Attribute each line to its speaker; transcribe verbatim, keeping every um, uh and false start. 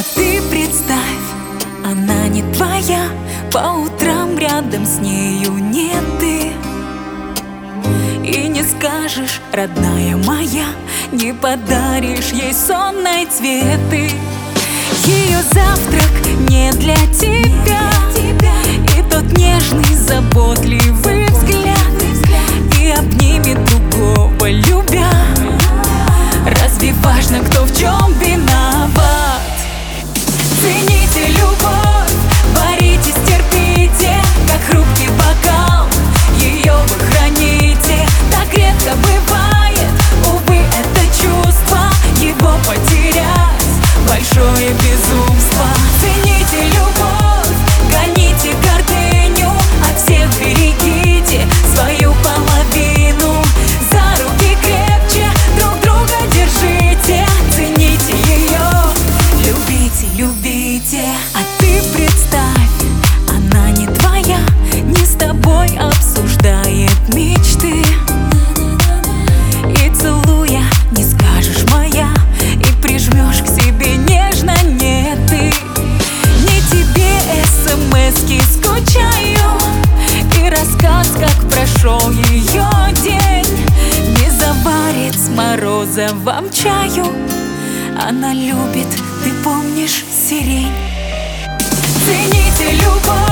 Speaker 1: А ты представь, она не твоя, по утрам рядом с нею нет ты. И не скажешь, родная моя, не подаришь ей сонной цветы. Ее завтрак не для тебя, и тот нежный, заботливый взгляд, и обнимет другого, любя. Разве важно, кто в чем виноват? Цените любовь, боритесь, терпите, как хрупкий бокал, ее вы храните. Так редко бывает, увы, это чувство, его потерять большое безумство. Цените любовь, гоните гордыню, от всех берегите свою половину. За руки крепче друг друга держите, цените ее, любите, любите. А ты представь, она не твоя, не с тобой обсуждает мечты. И целуя, не скажешь моя, и прижмешь к себе нежно, нет ты. Не тебе смс-ки скучаю, и рассказ, как прошел ее день, не заварит с морозовым чаю. Она любит, ты помнишь, сирень. Цените любовь.